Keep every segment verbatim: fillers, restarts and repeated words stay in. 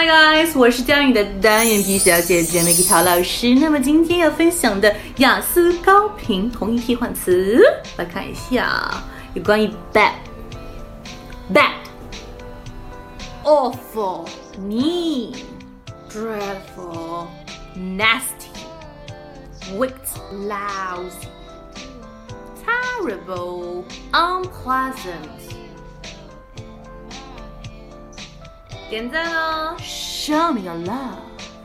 Hi guys， 我是教你的单眼皮小姐姐Maggie陶老师。那么今天要分享的雅思高频同义替换词，来看一下，有关于 bad、bad、awful、neat、dreadful、nasty、wicked、lousy、terrible、unpleasant。点赞哦 ，Show me your love。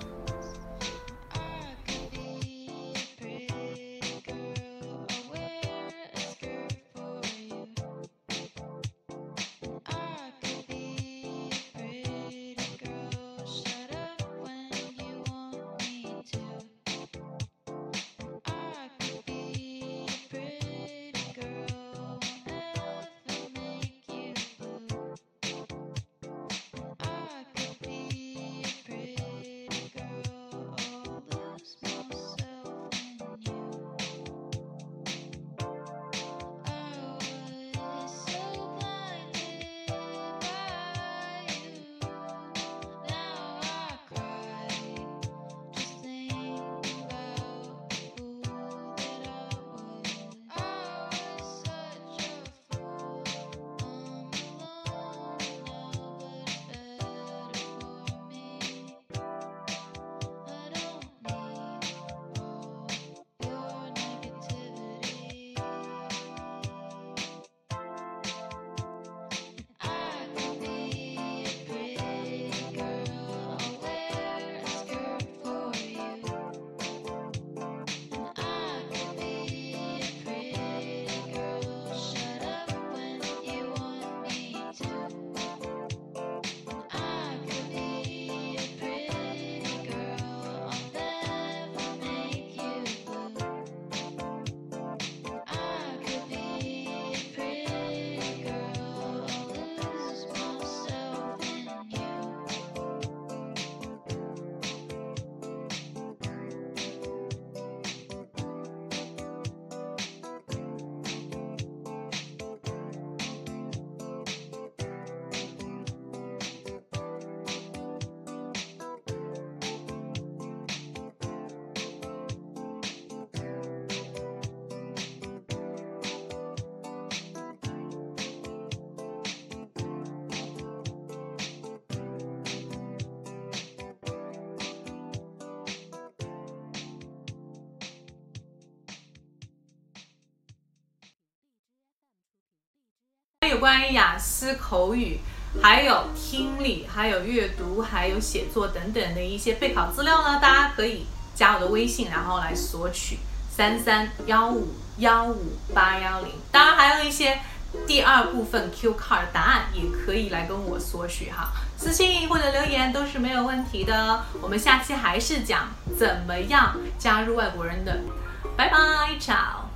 有关于雅思口语，还有听力，还有阅读，还有写作等等的一些备考资料呢，大家可以加我的微信，然后来索取三三幺五幺五八幺零。当然还有一些第二部分 Q card 的答案也可以来跟我索取哈，私信或者留言都是没有问题的。我们下期还是讲怎么样加入外国人的，拜拜，ciao。